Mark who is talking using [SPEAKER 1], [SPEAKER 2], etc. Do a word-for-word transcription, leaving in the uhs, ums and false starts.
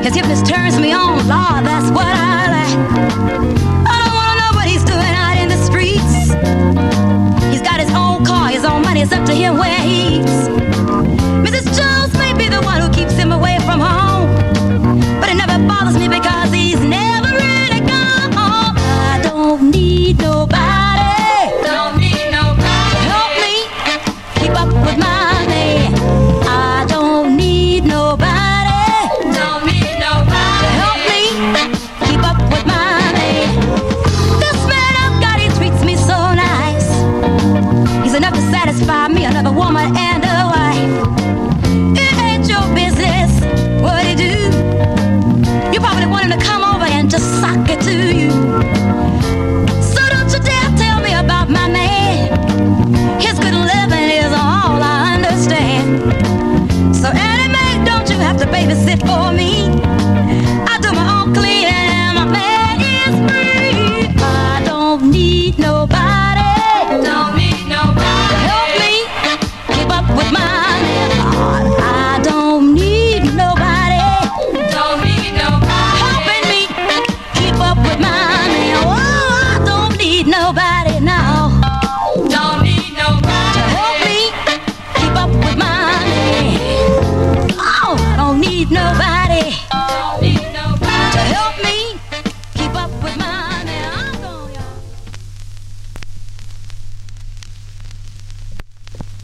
[SPEAKER 1] His hips turns me on, Lord, that's what I like. I don't wanna know what he's doing out in the streets. He's got his own car, his own money, it's up to him where he eats. Missus Jones may be the one who keeps him away from home, but it never bothers me because he's never really gone home. I don't need nobody, don't need nobody to help me keep up with my man. I don't need nobody, don't need nobody to help me keep up with my man. This man I've got, he treats me so nice. He's enough to satisfy me, another woman and a wife. It ain't your business what he do. You probably want him to come over and just sock it to you. So don't you dare tell me about my man. His good living is all I understand. So Annie Mae, don't you have to babysit for me.